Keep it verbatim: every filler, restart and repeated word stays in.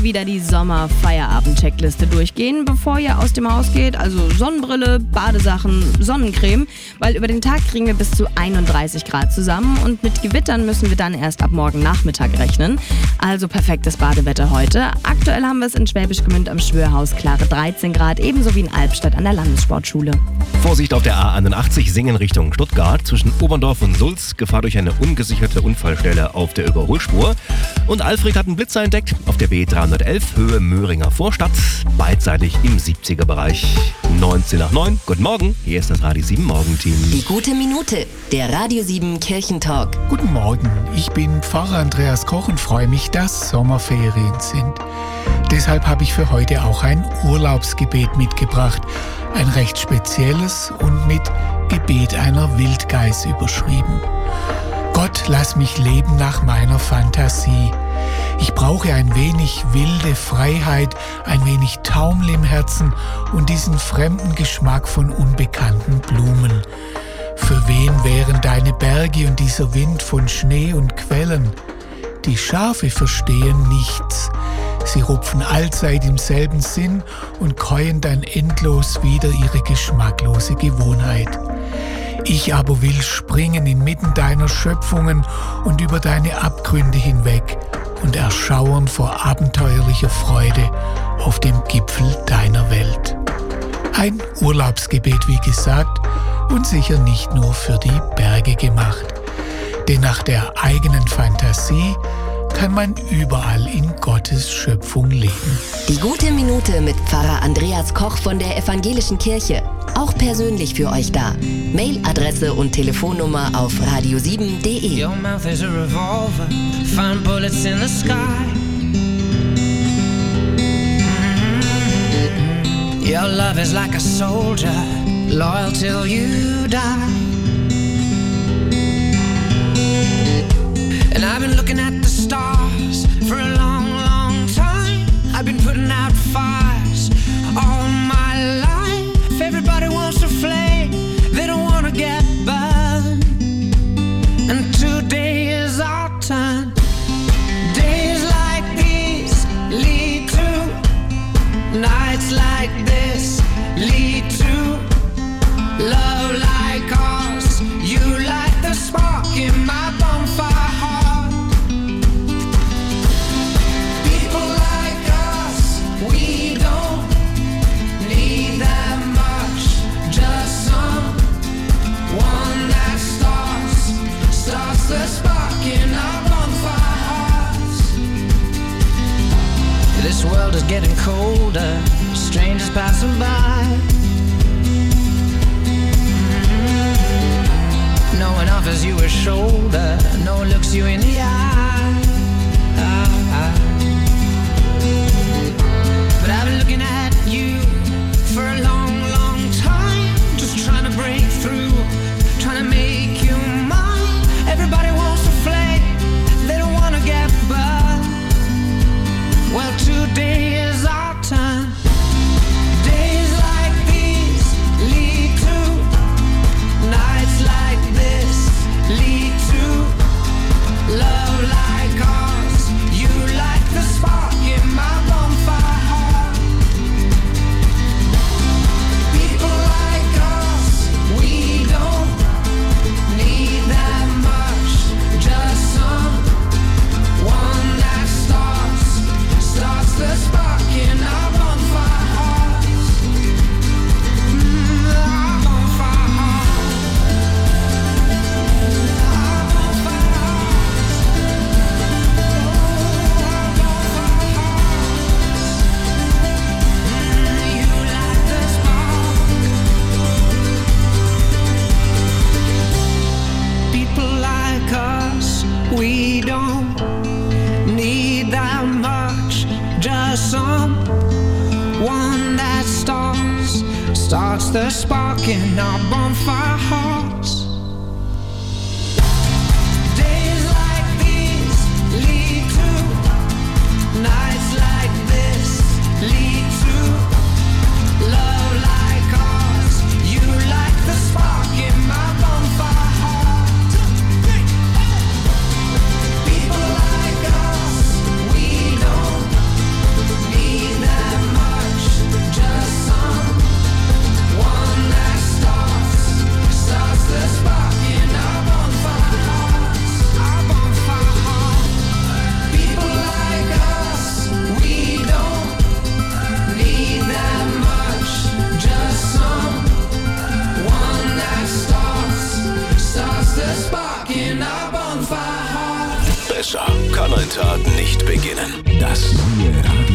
wir wieder die Sommer-Feierabend-Checkliste durchgehen, bevor ihr aus dem Haus geht. Also Sonnenbrille, Badesachen, Sonnencreme, weil über den Tag kriegen wir bis zu einunddreißig Grad zusammen und mit Gewittern müssen wir dann erst ab morgen Nachmittag rechnen. Also perfektes Badewetter heute. Aktuell haben wir es in Schwäbisch Gmünd am Schwörhaus klare dreizehn Grad, ebenso wie in Albstadt an der Landessportschule. Vorsicht auf der A einundachtzig Singen Richtung Stuttgart zwischen Oberndorf und Sulz. Gefahr durch eine ungesicherte Unfallstelle auf der Überholspur. Und Alfred hat einen Blitzer entdeckt auf der B dreihundertelf Höhe Möhringer Vorstadt. Beidseitig im siebziger Bereich. neunzehn nach neun. Guten Morgen, hier ist das Radio sieben Morgenteam. Die gute Minute, der Radio sieben Kirchentalk. Guten Morgen, ich bin Pfarrer Andreas Koch und freue mich, dass Sommerferien sind. Deshalb habe ich für heute auch ein Urlaubsgebet mitgebracht. Ein recht spezielles und mit Gebet einer Wildgeiß überschrieben. Gott, lass mich leben nach meiner Fantasie. Ich brauche ein wenig wilde Freiheit, ein wenig Taumel im Herzen und diesen fremden Geschmack von unbekannten Blumen. Für wen wären deine Berge und dieser Wind von Schnee und Quellen? Die Schafe verstehen nichts. Sie rupfen allzeit im selben Sinn und käuen dann endlos wieder ihre geschmacklose Gewohnheit. Ich aber will springen inmitten deiner Schöpfungen und über deine Abgründe hinweg und erschauern vor abenteuerlicher Freude auf dem Gipfel deiner Welt. Ein Urlaubsgebet, wie gesagt, und sicher nicht nur für die Berge gemacht. Denn nach der eigenen Fantasie kann man überall in Gottes Schöpfung leben. Die gute Minute mit Pfarrer Andreas Koch von der Evangelischen Kirche. Auch persönlich für euch da. Mailadresse und Telefonnummer auf radio sieben punkt de. Your mouth is a revolver, find bullets in the sky. Mm-hmm. Your love is like a soldier, loyal till you die. And I've been looking at the stars for a long, long time. I've been putting out fires all my life. Everybody wants to flame, they don't want to get burned. And today is our time. Days like these lead to nights like this, lead to love like ours. You light the spark in my bonfire heart. People like us, we don't need that much, just someone that starts, starts the spark in our bonfire hearts. This world is getting colder, strangers passing by. No one offers you a shoulder, no one looks you in the eye. But I've been looking at you for a long, long time, just trying to break through, trying to make you mine. Everybody wants to flame, they don't want to get burned. Well, today is our time. Days like these lead to nights like this, lead to love like ours. You light the spark in my bonfire heart. People like us, we don't need that much, just someone that starts, starts the spark in our bonfire hearts. Mm, our bonfire hearts. Our bonfire hearts. Oh, our bonfire hearts. Mm, you light the spark. People like us, we don't need that much, just someone that starts, starts the spark in our bonfire hearts. Days like these lead to nights like this, lead to love like ours. You light the spark in my bonfire heart. People like us, we don't beginnen. Das neue Radio